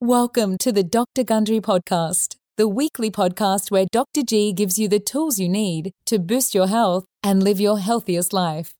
Welcome to the Dr. Gundry Podcast, the weekly podcast where Dr. G gives you the tools you need to boost your health and live your healthiest life.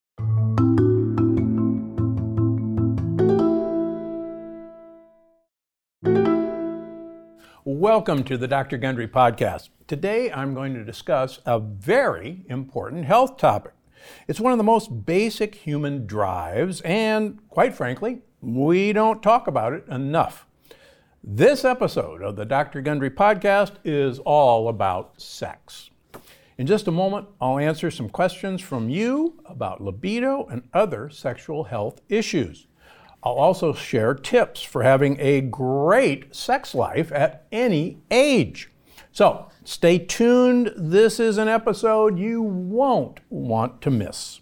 Welcome to the Dr. Gundry Podcast. Today I'm going to discuss a very important health topic. It's one of the most basic human drives, and quite frankly, we don't talk about it enough. This episode of the Dr. Gundry Podcast is all about sex. In just a moment, I'll answer some questions from you about libido and other sexual health issues. I'll also share tips for having a great sex life at any age. So stay tuned. This is an episode you won't want to miss.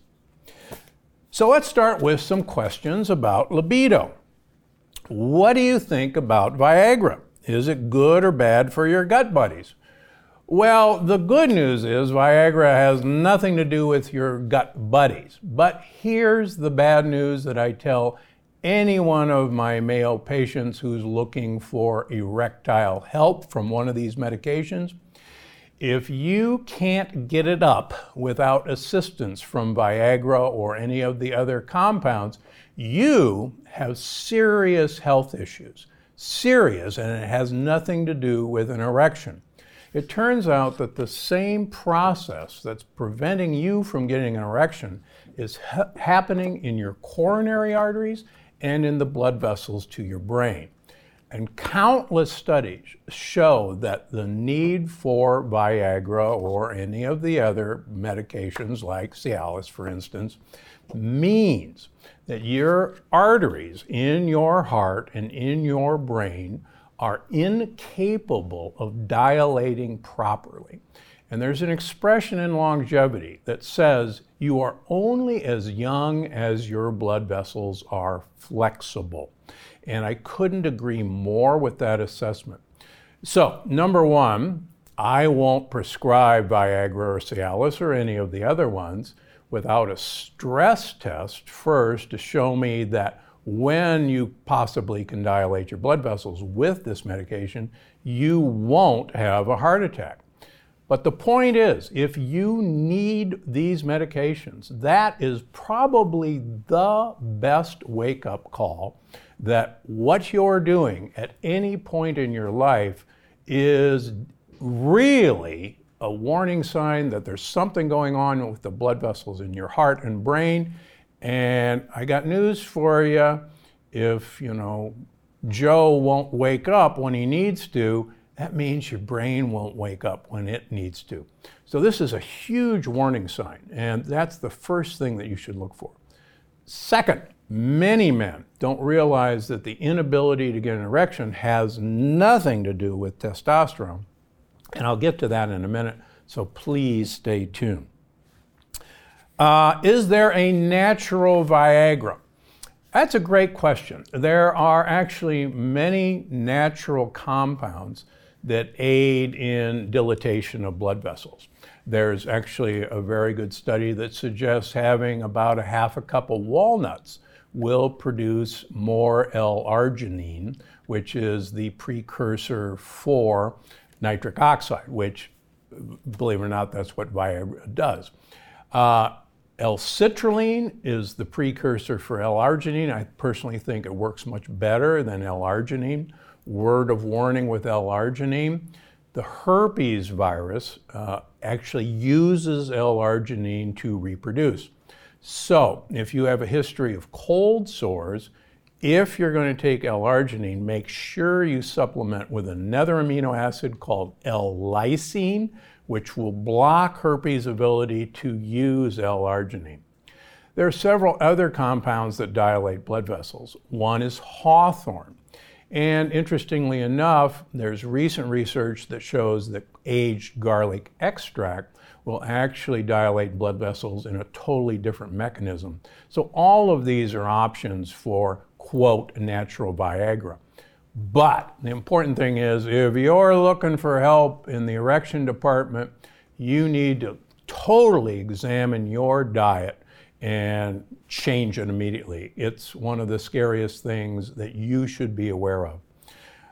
So let's start with some questions about libido. What do you think about Viagra? Is it good or bad for your gut buddies? Well, the good news is Viagra has nothing to do with your gut buddies. But here's the bad news that I tell any one of my male patients who's looking for erectile help from one of these medications. If you can't get it up without assistance from Viagra or any of the other compounds, you have serious health issues. Serious, and it has nothing to do with an erection. It turns out that the same process that's preventing you from getting an erection is happening in your coronary arteries and in the blood vessels to your brain. And countless studies show that the need for Viagra or any of the other medications like Cialis, for instance, means that your arteries in your heart and in your brain are incapable of dilating properly. And there's an expression in longevity that says you are only as young as your blood vessels are flexible. And I couldn't agree more with that assessment. So, number one, I won't prescribe Viagra or Cialis or any of the other ones without a stress test first to show me that when you possibly can dilate your blood vessels with this medication, you won't have a heart attack. But the point is, if you need these medications, that is probably the best wake-up call that what you're doing at any point in your life is really a warning sign that there's something going on with the blood vessels in your heart and brain. And I got news for you. If, Joe won't wake up when he needs to, that means your brain won't wake up when it needs to. So this is a huge warning sign, and that's the first thing that you should look for. Second, many men don't realize that the inability to get an erection has nothing to do with testosterone, and I'll get to that in a minute, so please stay tuned. Is there a natural Viagra? That's a great question. There are actually many natural compounds that aid in dilatation of blood vessels. There's actually a very good study that suggests having about a half a cup of walnuts will produce more L-arginine, which is the precursor for nitric oxide, which, believe it or not, that's what Viagra does. L-citrulline is the precursor for L-arginine. I personally think it works much better than L-arginine. Word of warning with L-arginine, the herpes virus actually uses L-arginine to reproduce. So if you have a history of cold sores, if you're going to take L-arginine, make sure you supplement with another amino acid called L-lysine, which will block herpes' ability to use L-arginine. There are several other compounds that dilate blood vessels. One is hawthorn. And interestingly enough, there's recent research that shows that aged garlic extract will actually dilate blood vessels in a totally different mechanism. So all of these are options for, quote, natural Viagra. But the important thing is, if you're looking for help in the erection department, you need to totally examine your diet and change it immediately. It's one of the scariest things that you should be aware of.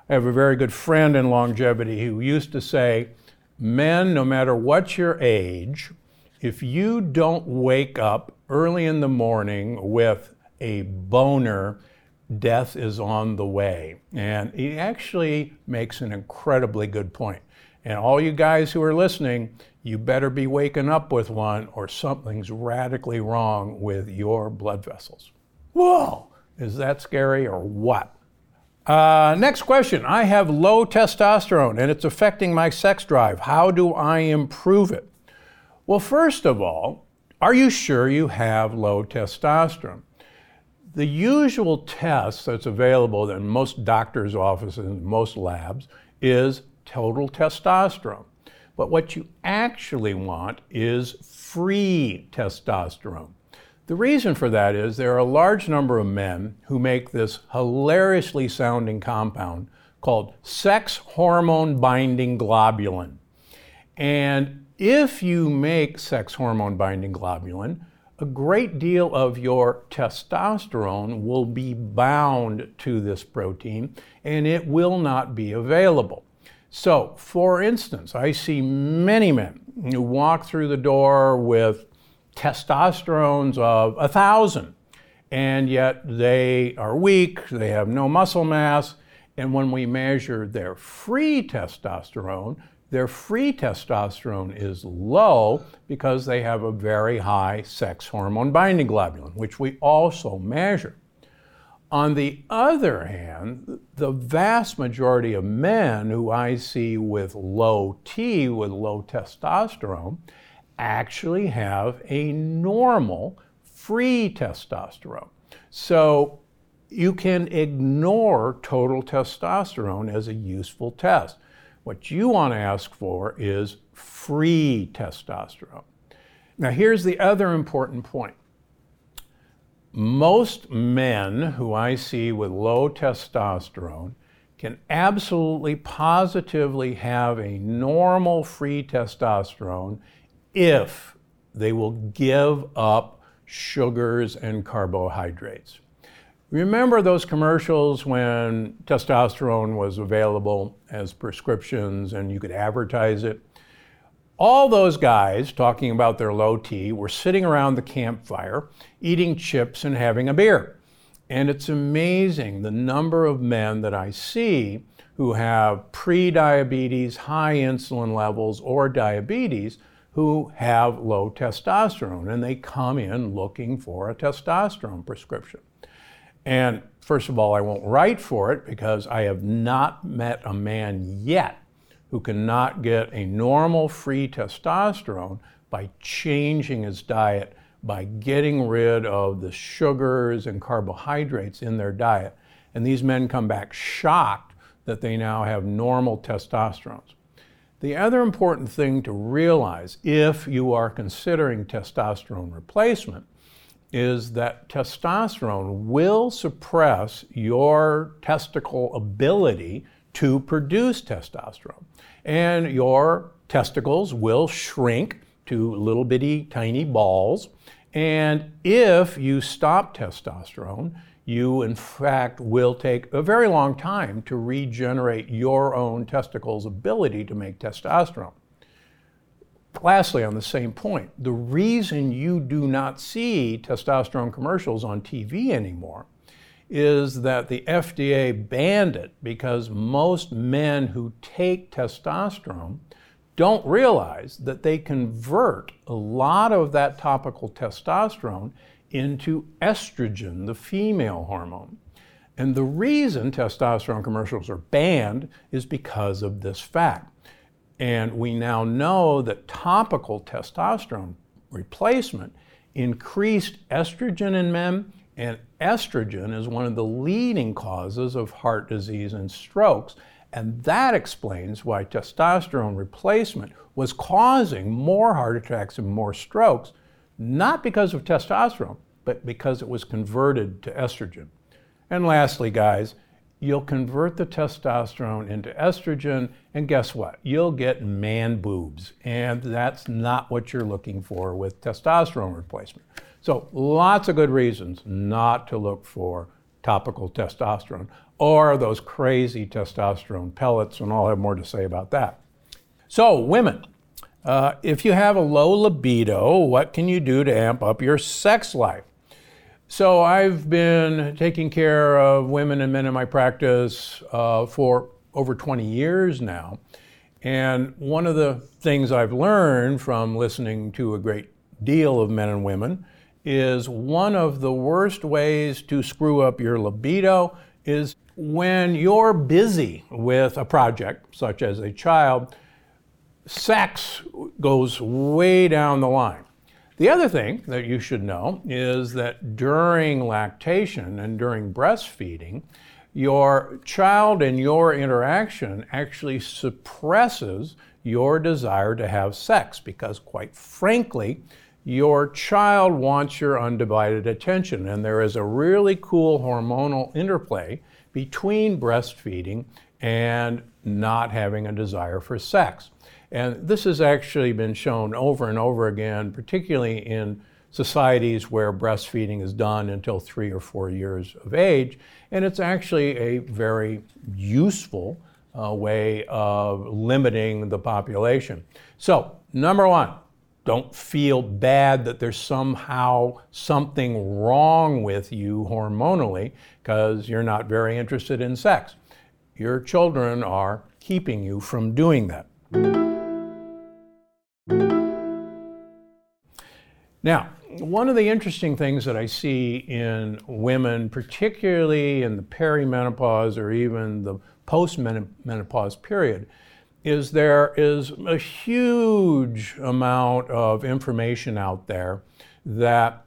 I have a very good friend in longevity who used to say, men, no matter what your age, if you don't wake up early in the morning with a boner, death is on the way. And he actually makes an incredibly good point. And all you guys who are listening, you better be waking up with one or something's radically wrong with your blood vessels. Whoa, is that scary or what? Next question. I have low testosterone and it's affecting my sex drive. How do I improve it? Well, first of all, are you sure you have low testosterone? The usual test that's available in most doctors' offices and most labs is total testosterone. But what you actually want is free testosterone. The reason for that is there are a large number of men who make this hilariously sounding compound called sex hormone binding globulin. And if you make sex hormone binding globulin, a great deal of your testosterone will be bound to this protein and it will not be available. So, for instance, I see many men who walk through the door with testosterones of 1,000, and yet they are weak, they have no muscle mass, and when we measure their free testosterone is low because they have a very high sex hormone binding globulin, which we also measure. On the other hand, the vast majority of men who I see with low T, with low testosterone, actually have a normal free testosterone. So you can ignore total testosterone as a useful test. What you want to ask for is free testosterone. Now here's the other important point. Most men who I see with low testosterone can absolutely positively have a normal free testosterone if they will give up sugars and carbohydrates. Remember those commercials when testosterone was available as prescriptions and you could advertise it? All those guys talking about their low T were sitting around the campfire, eating chips and having a beer. And it's amazing the number of men that I see who have pre-diabetes, high insulin levels, or diabetes who have low testosterone. And they come in looking for a testosterone prescription. And first of all, I won't write for it because I have not met a man yet who cannot get a normal free testosterone by changing his diet, by getting rid of the sugars and carbohydrates in their diet. And these men come back shocked that they now have normal testosterones. The other important thing to realize if you are considering testosterone replacement is that testosterone will suppress your testicle ability to produce testosterone. And your testicles will shrink to little bitty tiny balls. And if you stop testosterone, you in fact will take a very long time to regenerate your own testicles' ability to make testosterone. Lastly, on the same point, the reason you do not see testosterone commercials on TV anymore is that the FDA banned it because most men who take testosterone don't realize that they convert a lot of that topical testosterone into estrogen, the female hormone. And the reason testosterone commercials are banned is because of this fact. And we now know that topical testosterone replacement increased estrogen in men, and estrogen is one of the leading causes of heart disease and strokes. And that explains why testosterone replacement was causing more heart attacks and more strokes, not because of testosterone, but because it was converted to estrogen. And lastly, guys, you'll convert the testosterone into estrogen, and guess what? You'll get man boobs, and that's not what you're looking for with testosterone replacement. So lots of good reasons not to look for topical testosterone. or those crazy testosterone pellets, and I'll have more to say about that. So, women, if you have a low libido, what can you do to amp up your sex life? So I've been taking care of women and men in my practice for over 20 years now. And one of the things I've learned from listening to a great deal of men and women is one of the worst ways to screw up your libido is when you're busy with a project, such as a child, sex goes way down the line. The other thing that you should know is that during lactation and during breastfeeding, your child and your interaction actually suppresses your desire to have sex because, quite frankly, your child wants your undivided attention. And there is a really cool hormonal interplay between breastfeeding and not having a desire for sex. And this has actually been shown over and over again, particularly in societies where breastfeeding is done until 3 or 4 years of age. And it's actually a very useful way of limiting the population. So, number one, don't feel bad that there's somehow something wrong with you hormonally because you're not very interested in sex. Your children are keeping you from doing that. Now, one of the interesting things that I see in women, particularly in the perimenopause or even the post-menopause period, is there is a huge amount of information out there that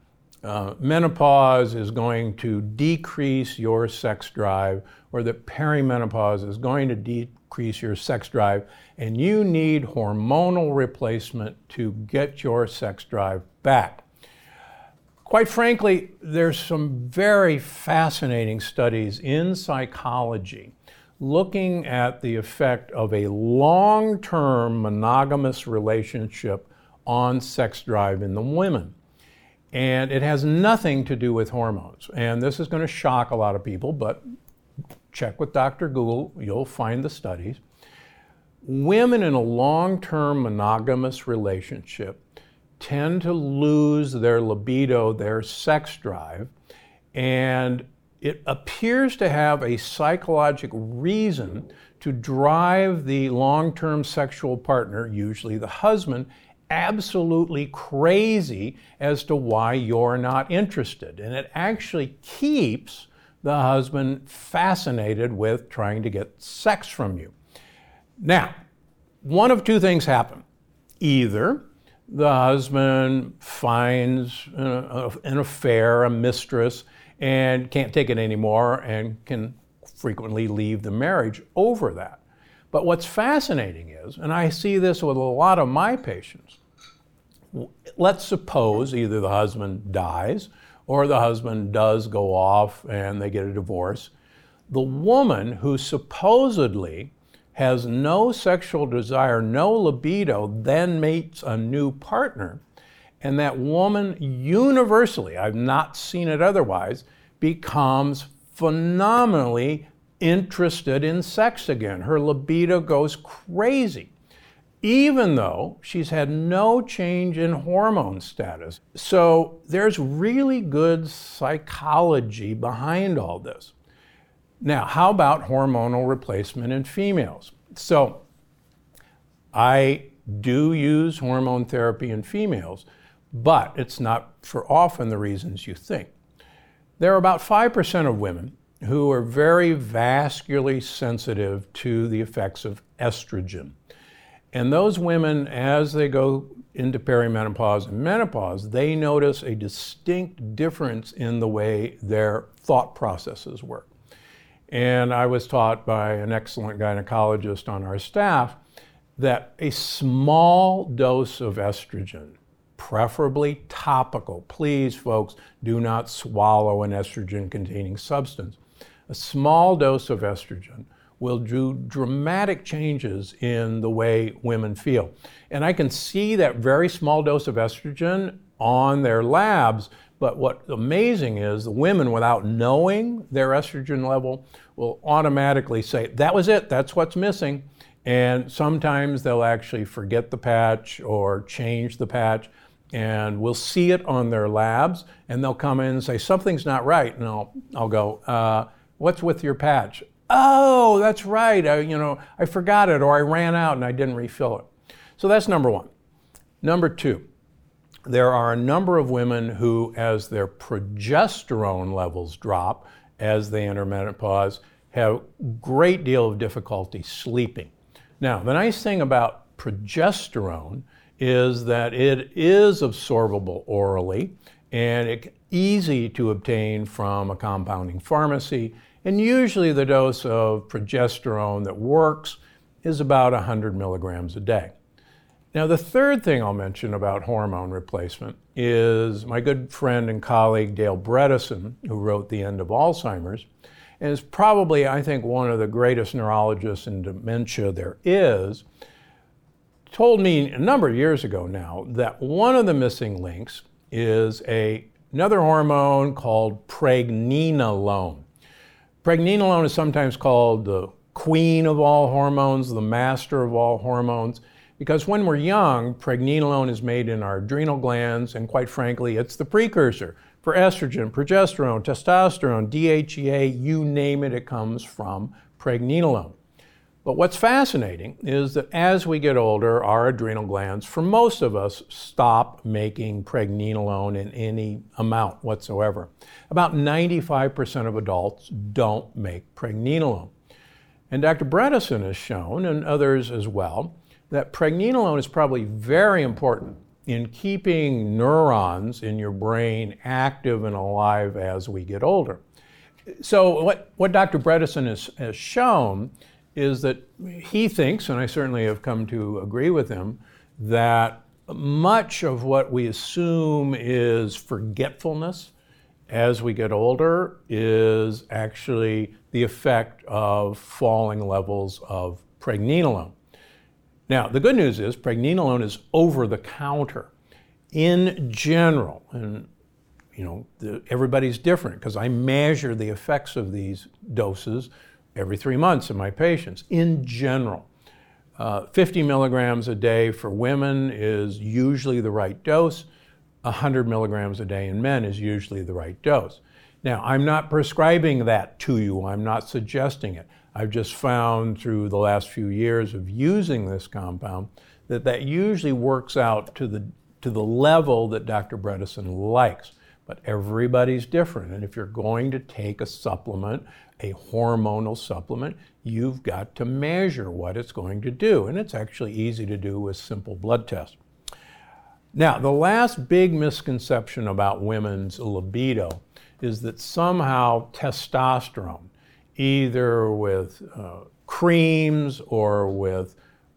menopause is going to decrease your sex drive, or that perimenopause is going to decrease your sex drive, and you need hormonal replacement to get your sex drive back. Quite frankly, there's some very fascinating studies in psychology looking at the effect of a long-term monogamous relationship on sex drive in the women. And it has nothing to do with hormones. And this is going to shock a lot of people, but check with Dr. Google, you'll find the studies. Women in a long-term monogamous relationship tend to lose their libido, their sex drive, and it appears to have a psychological reason to drive the long-term sexual partner, usually the husband, absolutely crazy as to why you're not interested. And it actually keeps the husband fascinated with trying to get sex from you. Now, one of two things happen. Either the husband finds an affair, a mistress, and can't take it anymore and can frequently leave the marriage over that. But what's fascinating is, and I see this with a lot of my patients, let's suppose either the husband dies or the husband does go off and they get a divorce. The woman who supposedly has no sexual desire, no libido, then meets a new partner. And that woman universally, I've not seen it otherwise, becomes phenomenally interested in sex again. Her libido goes crazy, even though she's had no change in hormone status. So there's really good psychology behind all this. Now, how about hormonal replacement in females? So I do use hormone therapy in females, but it's not for often the reasons you think. There are about 5% of women who are very vascularly sensitive to the effects of estrogen. And those women, as they go into perimenopause and menopause, they notice a distinct difference in the way their thought processes work. And I was taught by an excellent gynecologist on our staff that a small dose of estrogen, preferably topical, please folks, do not swallow an estrogen-containing substance. A small dose of estrogen will do dramatic changes in the way women feel. And I can see that very small dose of estrogen on their labs. But what's amazing is the women, without knowing their estrogen level, will automatically say, that was it, that's what's missing. And sometimes they'll actually forget the patch or change the patch, and we'll see it on their labs, and they'll come in and say, something's not right. And I'll go, what's with your patch? Oh, that's right, I forgot it, or I ran out and I didn't refill it. So that's number one. Number two, there are a number of women who, as their progesterone levels drop as they enter menopause, have a great deal of difficulty sleeping. Now, the nice thing about progesterone is that it is absorbable orally, and it's easy to obtain from a compounding pharmacy. And usually the dose of progesterone that works is about 100 milligrams a day. Now, the third thing I'll mention about hormone replacement is my good friend and colleague Dale Bredesen, who wrote The End of Alzheimer's, and is probably, I think, one of the greatest neurologists in dementia there is, told me a number of years ago now that one of the missing links is another hormone called pregnenolone. Pregnenolone is sometimes called the queen of all hormones, the master of all hormones, because when we're young, pregnenolone is made in our adrenal glands, and quite frankly, it's the precursor for estrogen, progesterone, testosterone, DHEA, you name it, it comes from pregnenolone. But what's fascinating is that as we get older, our adrenal glands, for most of us, stop making pregnenolone in any amount whatsoever. About 95% of adults don't make pregnenolone. And Dr. Bredesen has shown, and others as well, that pregnenolone is probably very important in keeping neurons in your brain active and alive as we get older. So what Dr. Bredesen has shown is that he thinks, and I certainly have come to agree with him, that much of what we assume is forgetfulness as we get older is actually the effect of falling levels of pregnenolone. Now, the good news is pregnenolone is over the counter in general, and everybody's different because I measure the effects of these doses every 3 months in my patients. In general, 50 milligrams a day for women is usually the right dose. 100 milligrams a day in men is usually the right dose. Now, I'm not prescribing that to you. I'm not suggesting it. I've just found through the last few years of using this compound that usually works out to the level that Dr. Bredesen likes. But everybody's different. And if you're going to take a supplement, a hormonal supplement, you've got to measure what it's going to do. And it's actually easy to do with simple blood tests. Now, the last big misconception about women's libido is that somehow testosterone, either with creams or with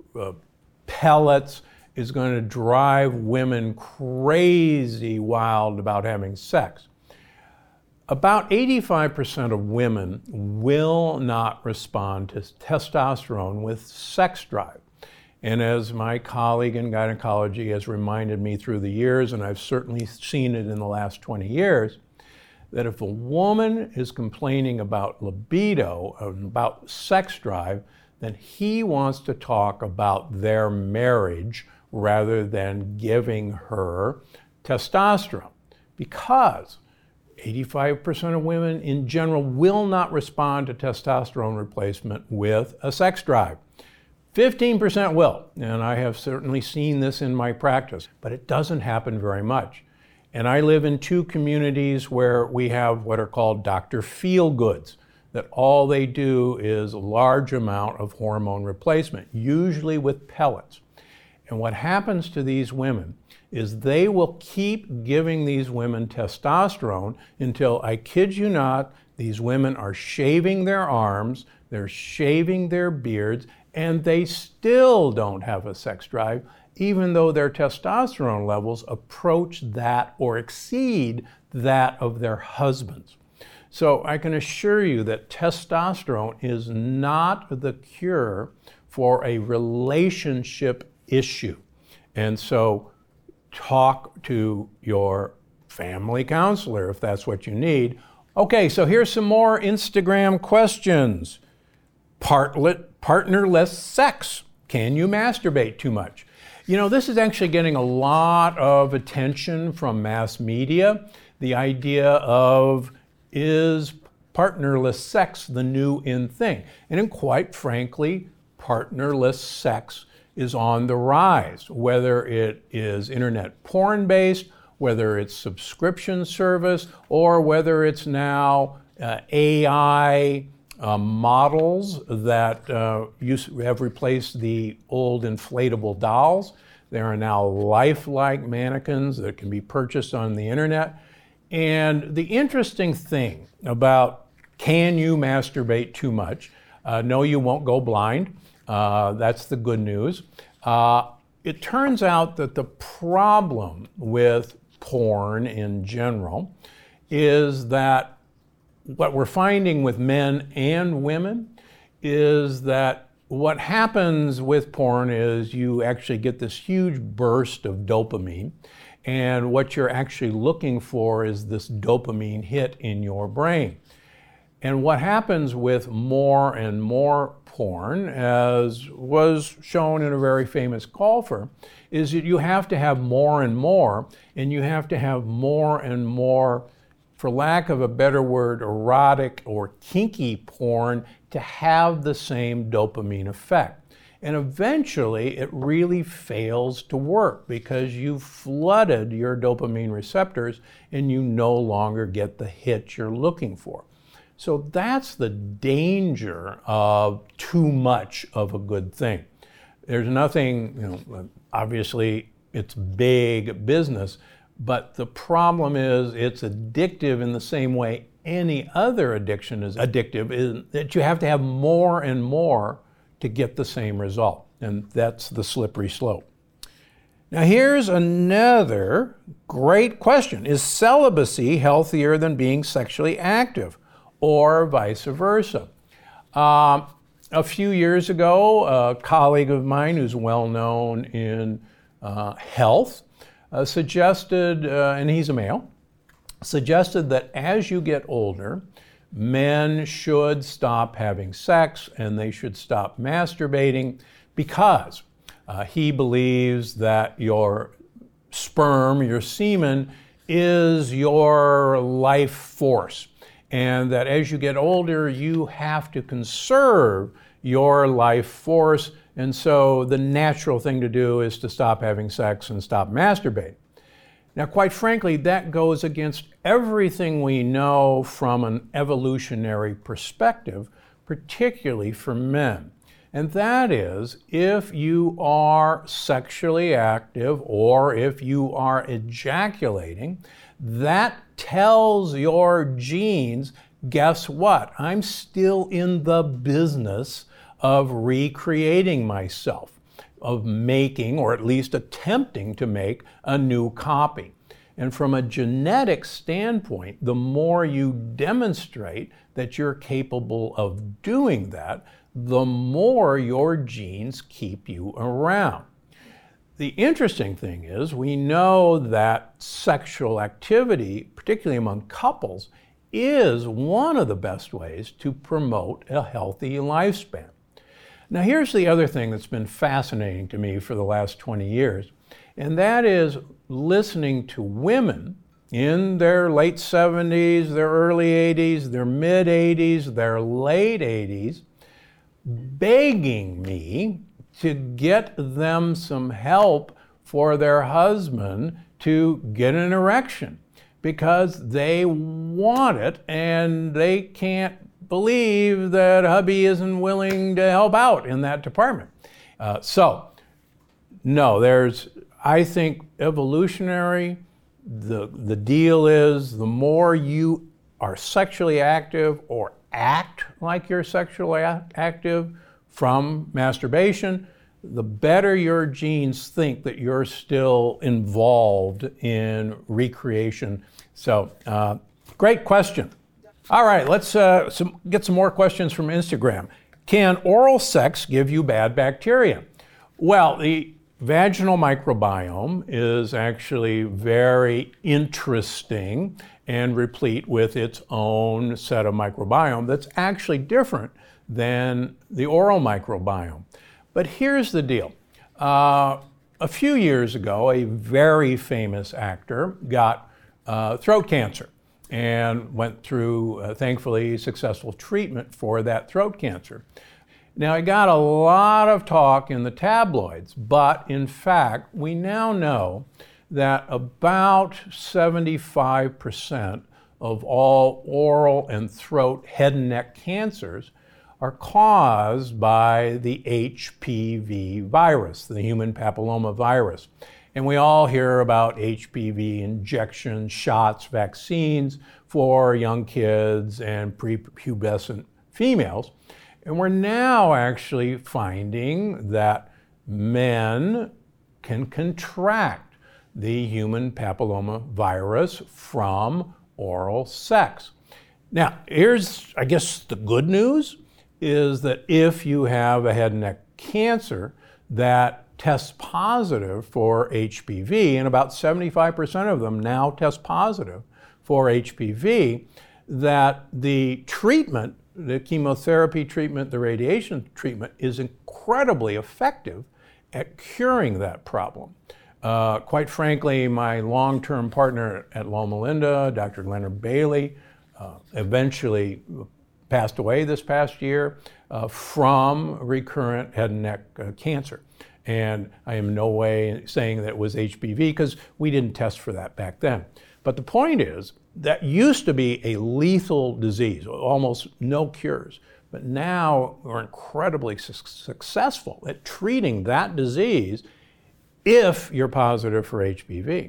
pellets, is going to drive women crazy wild about having sex. About 85% of women will not respond to testosterone with sex drive. And as my colleague in gynecology has reminded me through the years, and I've certainly seen it in the last 20 years, that if a woman is complaining about libido, about sex drive, then he wants to talk about their marriage rather than giving her testosterone. Because 85% of women in general will not respond to testosterone replacement with a sex drive. 15% will, and I have certainly seen this in my practice, but it doesn't happen very much. And I live in 2 communities where we have what are called Dr. Feelgoods, that all they do is a large amount of hormone replacement, usually with pellets. And what happens to these women is they will keep giving these women testosterone until, I kid you not, these women are shaving their arms, they're shaving their beards, and they still don't have a sex drive, even though their testosterone levels approach that or exceed that of their husbands. So I can assure you that testosterone is not the cure for a relationship issue. And so talk to your family counselor if that's what you need. Okay, so here's some more Instagram questions. Partnerless sex. Can you masturbate too much? You know, this is actually getting a lot of attention from mass media. The idea of, is partnerless sex the new in thing? And quite frankly, partnerless sex is on the rise, whether it is internet porn based, whether it's subscription service, or whether it's now AI models that have replaced the old inflatable dolls. There are now lifelike mannequins that can be purchased on the internet. And the interesting thing about, can you masturbate too much? No, you won't go blind. That's the good news. It turns out that the problem with porn in general is that what we're finding with men and women is that what happens with porn is you actually get this huge burst of dopamine, and what you're actually looking for is this dopamine hit in your brain. And what happens with more and more porn, as was shown in a very famous golfer, is that you have to have more and more, and you have to have more and more, for lack of a better word, erotic or kinky porn to have the same dopamine effect. And eventually it really fails to work because you've flooded your dopamine receptors and you no longer get the hit you're looking for. So that's the danger of too much of a good thing. There's nothing, obviously it's big business, but the problem is it's addictive in the same way any other addiction is addictive, is that you have to have more and more to get the same result. And that's the slippery slope. Now here's another great question. Is celibacy healthier than being sexually active, or vice versa? A few years ago, a colleague of mine who's well known in health suggested, and he's a male, suggested that as you get older, men should stop having sex and they should stop masturbating because he believes that your sperm, your semen, is your life force, and that as you get older, you have to conserve your life force. And so the natural thing to do is to stop having sex and stop masturbating. Now, quite frankly, that goes against everything we know from an evolutionary perspective, particularly for men. And that is, if you are sexually active or if you are ejaculating, that tells your genes, guess what? I'm still in the business of recreating myself, of making, or at least attempting to make, a new copy. And from a genetic standpoint, the more you demonstrate that you're capable of doing that, the more your genes keep you around. The interesting thing is, we know that sexual activity, particularly among couples, is one of the best ways to promote a healthy lifespan. Now, here's the other thing that's been fascinating to me for the last 20 years, and that is listening to women in their late 70s, their early 80s, their mid 80s, their late 80s, begging me to get them some help for their husband to get an erection because they want it and they can't believe that hubby isn't willing to help out in that department. I think evolutionary, the deal is the more you are sexually active or act like you're sexually active from masturbation, the better your genes think that you're still involved in recreation. So, great question. All right, let's get some more questions from Instagram. Can oral sex give you bad bacteria? Well, the vaginal microbiome is actually very interesting and replete with its own set of microbiome that's actually different than the oral microbiome. But here's the deal. A few years ago, a very famous actor got throat cancer and went through, thankfully, successful treatment for that throat cancer. Now, it got a lot of talk in the tabloids, but in fact, we now know that about 75% of all oral and throat, head and neck cancers are caused by the HPV virus, the human papilloma virus. And we all hear about HPV injections, shots, vaccines for young kids and prepubescent females. And we're now actually finding that men can contract the human papilloma virus from oral sex. Now, here's, I guess, the good news is that if you have a head and neck cancer that tests positive for HPV, and about 75% of them now test positive for HPV, that the treatment, the chemotherapy treatment, the radiation treatment is incredibly effective at curing that problem. Quite frankly, my long-term partner at Loma Linda, Dr. Leonard Bailey, eventually passed away this past year from recurrent head and neck cancer. And I am in no way saying that it was HPV because we didn't test for that back then. But the point is, that used to be a lethal disease, almost no cures. But now we're incredibly successful at treating that disease if you're positive for HPV.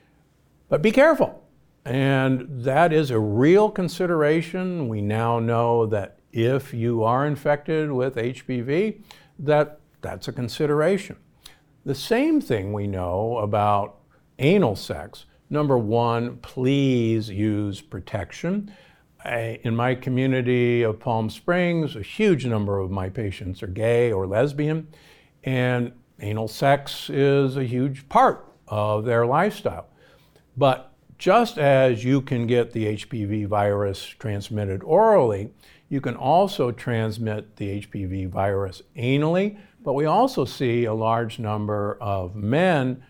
But be careful. And that is a real consideration. We now know that if you are infected with HPV, that's a consideration. The same thing we know about anal sex. Number one, please use protection. In my community of Palm Springs, a huge number of my patients are gay or lesbian, and anal sex is a huge part of their lifestyle. But just as you can get the HPV virus transmitted orally, you can also transmit the HPV virus anally, but we also see a large number of men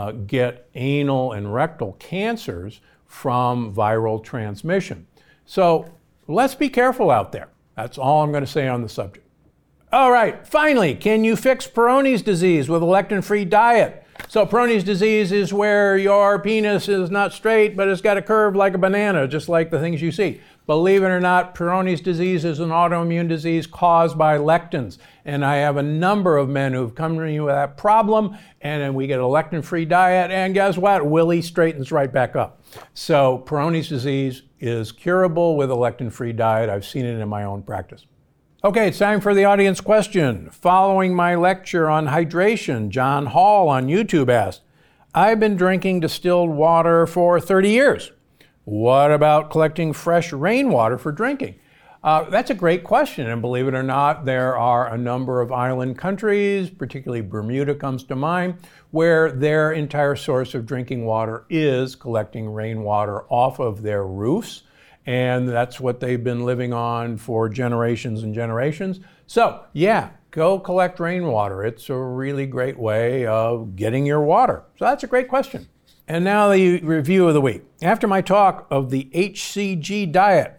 get anal and rectal cancers from viral transmission. So let's be careful out there. That's all I'm going to say on the subject. All right, finally, can you fix Peyronie's disease with a lectin-free diet? So Peyronie's disease is where your penis is not straight, but it's got a curve like a banana, just like the things you see. Believe it or not, Peyronie's disease is an autoimmune disease caused by lectins. And I have a number of men who've come to me with that problem, and then we get a lectin-free diet, and guess what? Willie straightens right back up. So Peyronie's disease is curable with a lectin-free diet. I've seen it in my own practice. Okay, it's time for the audience question. Following my lecture on hydration, John Hall on YouTube asked, I've been drinking distilled water for 30 years. What about collecting fresh rainwater for drinking? That's a great question, and believe it or not, there are a number of island countries, particularly Bermuda comes to mind, where their entire source of drinking water is collecting rainwater off of their roofs, and that's what they've been living on for generations and generations. So, yeah, go collect rainwater. It's a really great way of getting your water. So that's a great question. And now the review of the week. After my talk of the HCG diet,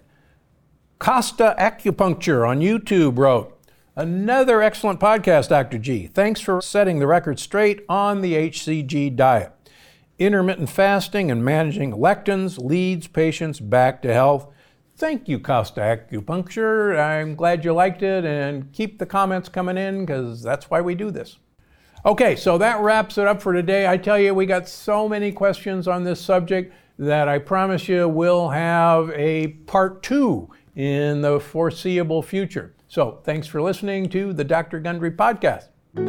Costa Acupuncture on YouTube wrote, another excellent podcast, Dr. G. Thanks for setting the record straight on the HCG diet. Intermittent fasting and managing lectins leads patients back to health. Thank you, Costa Acupuncture. I'm glad you liked it, and keep the comments coming in because that's why we do this. Okay, so that wraps it up for today. I tell you, we got so many questions on this subject that I promise you we'll have a part 2 in the foreseeable future. So thanks for listening to the Dr. Gundry Podcast.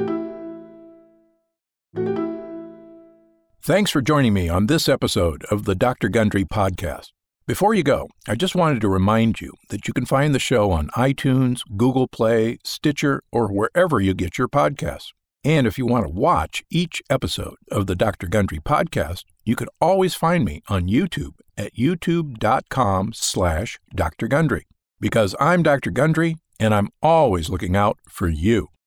Thanks for joining me on this episode of the Dr. Gundry Podcast. Before you go, I just wanted to remind you that you can find the show on iTunes, Google Play, Stitcher, or wherever you get your podcasts. And if you want to watch each episode of the Dr. Gundry podcast, you can always find me on YouTube at youtube.com/Dr. Gundry. Because I'm Dr. Gundry, and I'm always looking out for you.